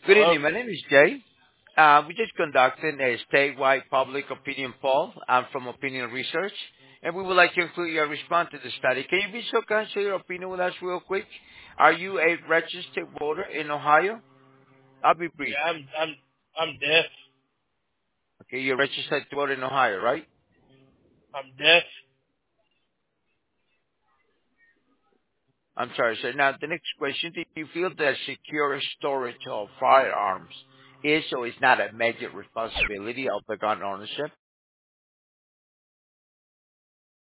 Good Hello? evening. My name is Jay. We just conducted a statewide public opinion poll. I'm from Opinion Research, and we would like to include your response to the study. Can you be so kind to share your opinion with us real quick? Are you a registered voter in Ohio? I'll be brief. Yeah, I'm deaf. Okay, you're registered to vote in Ohio, right? I'm deaf. I'm sorry, sir. Now, the next question, do you feel that secure storage of firearms is or is not a major responsibility of the gun ownership?